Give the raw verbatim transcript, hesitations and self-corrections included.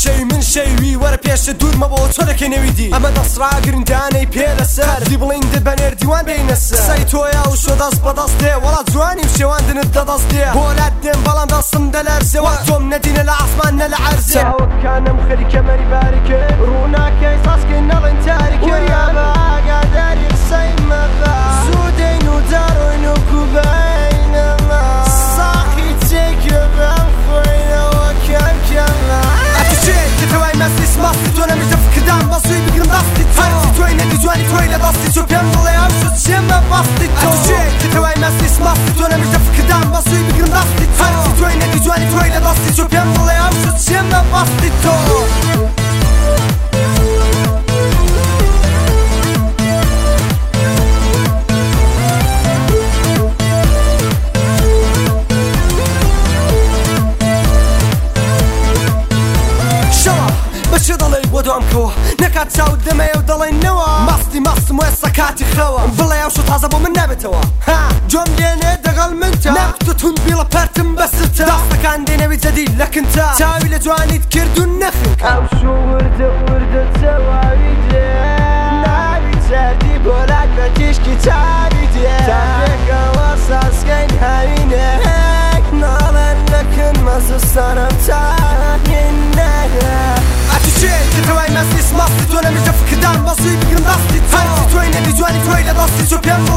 شەوی من شەوی وەرە پێشە دوورمە بۆ چۆرەکە نەویدی ئەمە دەسڕا گرنگانەی پێ لەسەر دی بڵین دە بەنێر دیوان بینە سەر سەی تۆیا و شۆ دەست بەدەست دێ وەڵا جوانی و شێواندنت دەدەست دێ بۆلات دێم بەڵام دەستم دەلەرزێوە تۆم نەدینە لە ئاسمان نە لە عەرزێ چاوەکانم خەری کەمەری باریکێ ڕووناکەی ساسکەی نەڵێن تاریکێ وەریا بە ئاگاداری قسەی مەغا زوو دەین و داڕۆین و کوبەینەمە ساقی چێکە بەم خۆینەوە کەم کەمە ئەتیچێت کە تەوای مەستی سماستی تۆ نەمیتە فکردام بەسووی بگرم دەستی تۆ هەرچی تۆی نەدی جوانی تۆی لە دەستی تۆ پێم بڵێ ئەم شت چێمە بەستی تۆ ئەتیچێت کە تەوای مەستی سماستی تۆ نەمیتە فکردام بەسووی بگرم دەستی تۆ هەرچی تۆی نەدی جوانی تۆی لە دەستی تۆ پێم بڵێ ئەم شت چێمە بەستی تۆ بەچێ دەڵێ بۆ دوامکەوە نەکات چاوت دەمەیە و دەڵێنەوە ماستی ماستم وێستا کاتی خەوە بڵێ ئەو شو تازە بۆ من نابێتەوە ها جۆم دێنێ دەگەڵ منتە نەبتە تون بیڵە پەرتم بەسرتە دەستەکان دێنەوی جەدید لە کنتە چاوی لە جوانیت کرد و نەخن ئەو شو وردە وردە چەواوی دێ ناوی چەردی بۆلات بە تیشکی چاوی دێ تاێکەوە ساسکەین هاوینێک ناڵەن لەکن مەزستانم چاین نەگە ئەتیچێت کە تەوای مەستی سماستی تۆ نەمیتە فکردام بەسووی بگرم دەستی تۆ هەرچی تۆی نەدی جوانی تۆی لە دەستی تۆ پێم